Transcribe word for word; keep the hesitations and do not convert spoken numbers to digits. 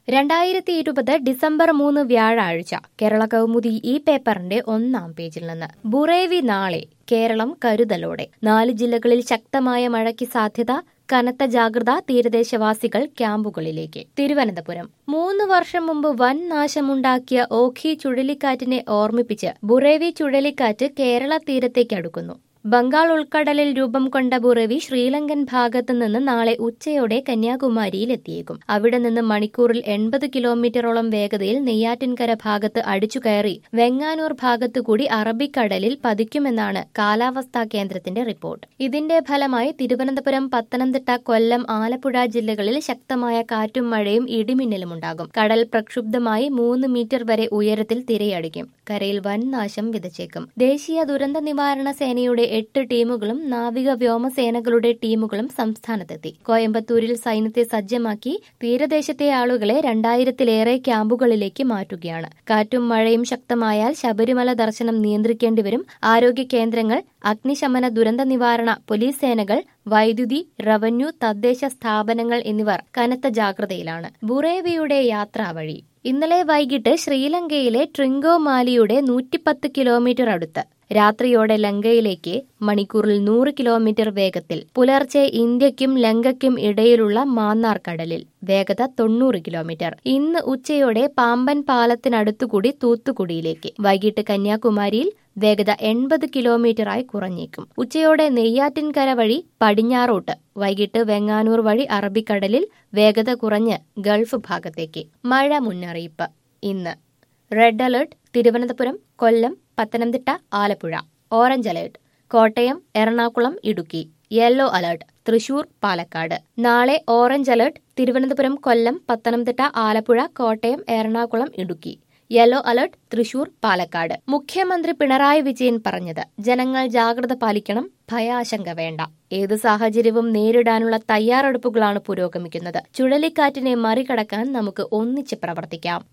രണ്ടായിരത്തി ഇരുപത് ഡിസംബർ മൂന്ന് വ്യാഴാഴ്ച കേരള കൗമുദി ഈ പേപ്പറിന്റെ ഒന്നാം പേജിൽ നിന്ന് ബുറേവി നാളെ കേരളം കരുതലോടെ നാല് ജില്ലകളിൽ ശക്തമായ മഴയ്ക്ക് സാധ്യത കനത്ത ജാഗ്രത തീരദേശവാസികൾ ക്യാമ്പുകളിലേക്ക് തിരുവനന്തപുരം മൂന്ന് വർഷം മുമ്പ് വൻ നാശമുണ്ടാക്കിയ ഓഖി ചുഴലിക്കാറ്റിനെ ഓർമ്മിപ്പിച്ച് ബുറേവി ചുഴലിക്കാറ്റ് കേരള തീരത്തേക്ക് അടുക്കുന്നു. ബംഗാൾ ഉൾക്കടലിൽ രൂപം കൊണ്ട ബുറേവി ശ്രീലങ്കൻ ഭാഗത്തു നിന്ന് നാളെ ഉച്ചയോടെ കന്യാകുമാരിയിൽ എത്തിയേക്കും. അവിടെ നിന്ന് മണിക്കൂറിൽ എൺപത് കിലോമീറ്ററോളം വേഗതയിൽ നെയ്യാറ്റിൻകര ഭാഗത്ത് അടിച്ചുകയറി വെങ്ങാനൂർ ഭാഗത്തുകൂടി അറബിക്കടലിൽ പതിക്കുമെന്നാണ് കാലാവസ്ഥാ കേന്ദ്രത്തിന്റെ റിപ്പോർട്ട്. ഇതിന്റെ ഫലമായി തിരുവനന്തപുരം, പത്തനംതിട്ട, കൊല്ലം, ആലപ്പുഴ ജില്ലകളിൽ ശക്തമായ കാറ്റും മഴയും ഇടിമിന്നലും ഉണ്ടാകും. കടൽ പ്രക്ഷുബ്ധമായി മൂന്ന് മീറ്റർ വരെ ഉയരത്തിൽ തിരയടിക്കും. കരയിൽ വൻ നാശം വിതച്ചേക്കും. ദേശീയ ദുരന്ത നിവാരണ സേനയുടെ എട്ട് ടീമുകളും നാവിക വ്യോമസേനകളുടെ ടീമുകളും സംസ്ഥാനത്തെത്തി. കോയമ്പത്തൂരിൽ സൈന്യത്തെ സജ്ജമാക്കി തീരദേശത്തെ ആളുകളെ രണ്ടായിരത്തിലേറെ ക്യാമ്പുകളിലേക്ക് മാറ്റുകയാണ്. കാറ്റും മഴയും ശക്തമായാൽ ശബരിമല ദർശനം നിയന്ത്രിക്കേണ്ടി വരും. ആരോഗ്യ കേന്ദ്രങ്ങൾ, അഗ്നിശമന ദുരന്ത നിവാരണ പോലീസ് സേനകൾ, വൈദ്യുതി, റവന്യൂ, തദ്ദേശ സ്ഥാപനങ്ങൾ എന്നിവർ കനത്ത ജാഗ്രതയിലാണ്. ബുറേവിയുടെ യാത്രാവഴി ഇന്നലെ വൈകിട്ട് ശ്രീലങ്കയിലെ ട്രിങ്കോമാലിയുടെ നൂറ്റിപ്പത്ത് കിലോമീറ്റർ അടുത്ത് രാത്രിയോടെ ലങ്കയിലേക്ക് മണിക്കൂറിൽ നൂറ് കിലോമീറ്റർ വേഗത്തിൽ, പുലർച്ചെ ഇന്ത്യയ്ക്കും ലങ്കയ്ക്കും ഇടയിലുള്ള മാന്നാർ കടലിൽ വേഗത തൊണ്ണൂറ് കിലോമീറ്റർ. ഇന്ന് ഉച്ചയോടെ പാമ്പൻ പാലത്തിനടുത്തുകൂടി തൂത്തുക്കുടിയിലേക്ക്, വൈകിട്ട് കന്യാകുമാരിയിൽ വേഗത എൺപത് കിലോമീറ്ററായി കുറഞ്ഞേക്കും. ഉച്ചയോടെ നെയ്യാറ്റിൻകര വഴി പടിഞ്ഞാറോട്ട്, വൈകിട്ട് വെങ്ങാനൂർ വഴി അറബിക്കടലിൽ വേഗത കുറഞ്ഞ് ഗൾഫ് ഭാഗത്തേക്ക്. മഴ മുന്നറിയിപ്പ് ഇന്ന് red alert Thiruvananthapuram, Kollam, Pathanamthitta, Alappuzha. Orange alert Kottayam, Ernakulam, Idukki. Yellow alert Thrissur, Palakkad. നാളെ orange alert Thiruvananthapuram, Kollam, Pathanamthitta, Alappuzha, Kottayam, Ernakulam, Idukki. Yellow alert Thrissur, Palakkad. മുഖ്യമന്ത്രി പിണറായി വിജയൻ പറഞ്ഞത് ജനങ്ങൾ ജാഗ്രത പാലിക്കണം, ഭയാശങ്ക വേണ്ട. ഏത് സാഹചര്യവും നേരിടാനുള്ള തയ്യാറെടുപ്പുകളാണ് പുരോഗമിക്കുന്നത്. ചുഴലിക്കാറ്റിനെ മറികടക്കാൻ നമുക്ക് ഒന്നിച്ച് പ്രവർത്തിക്കാം.